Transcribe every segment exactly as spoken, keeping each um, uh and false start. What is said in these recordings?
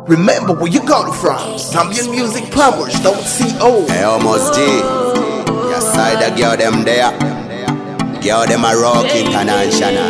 Remember where you got it from. Zambian Music Powers, don't C O. Hey, almost G. Your side a girl them there. Girl them a rock international.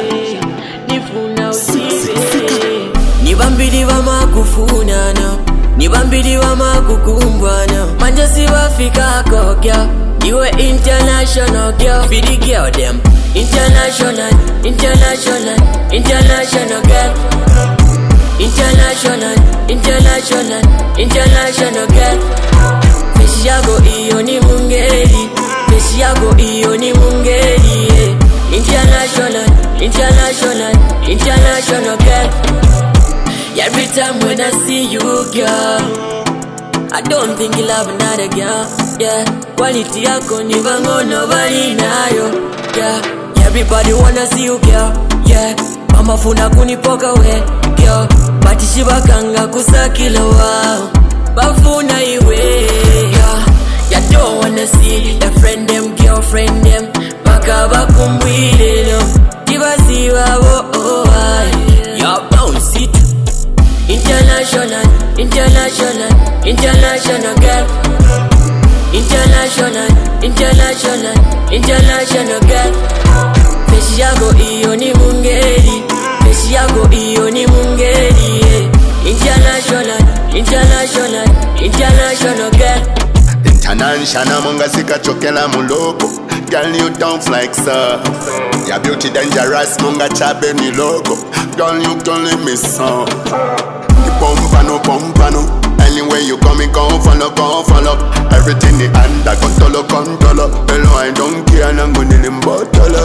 Nibambidi wa makufunana, nibambidi wa makukumbwana. Manja si wafika kokya, iwe international girl. Fidi girl them, international, international, international girl. International, international, international girl. Peshi yako iyo ni mungeri, peshi yako iyo ni mungeri, yeah. International, international, international girl. Every time when I see you, girl, I don't think you'll have another girl, yeah. Quality yako ni vango nobody nayo, yeah. Everybody wanna see you, girl, yeah. Mama funa kunipoka we, girl. Batishiba kanga kusakila wao, bafuna iwe, yeah. You don't wanna see your friend them, girlfriend them, baka bakumbwile no. Diva siwa wo oh I, you bounce it. International, international, international girl. International, international, international girl. Peshi yako iyo ni mungeri, peshi yako iyo ni mungeri, yeah. International, international, international girl. International munga sika chokela muloko. Girl you don't like so. Your beauty dangerous munga chabe ni logo. Girl you don't let me so. Pompano, pompano. Anywhere you coming, come follow, come follow. Everything the under control, control. Hello, I don't care, I'm gonna lim bottle.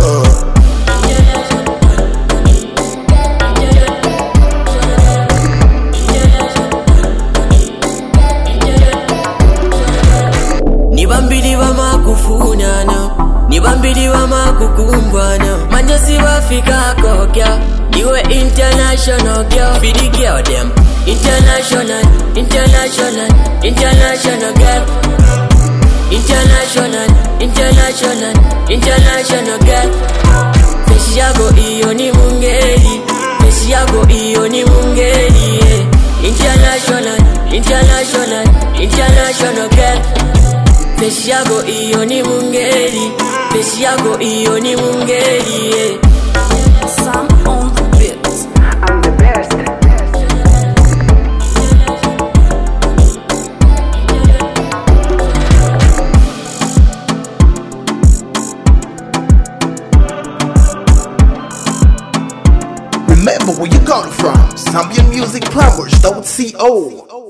Nibambidi wa makufunana, nibambidi wa makukumbwana. Manja si wafika kokya, iwe international girl. Fidi girl them, international, international, international girl. International, international, international girl. Peshi yako iyo ni mungeri, peshi yako iyo ni mungeri, yeah. International, international, international girl. Peshi yako iyo ni mungeri, peshi yako iyo ni mungeri, yeah. Some on the beats. I'm the best. Remember where you got it from. Zambian Music Powers, don't C O.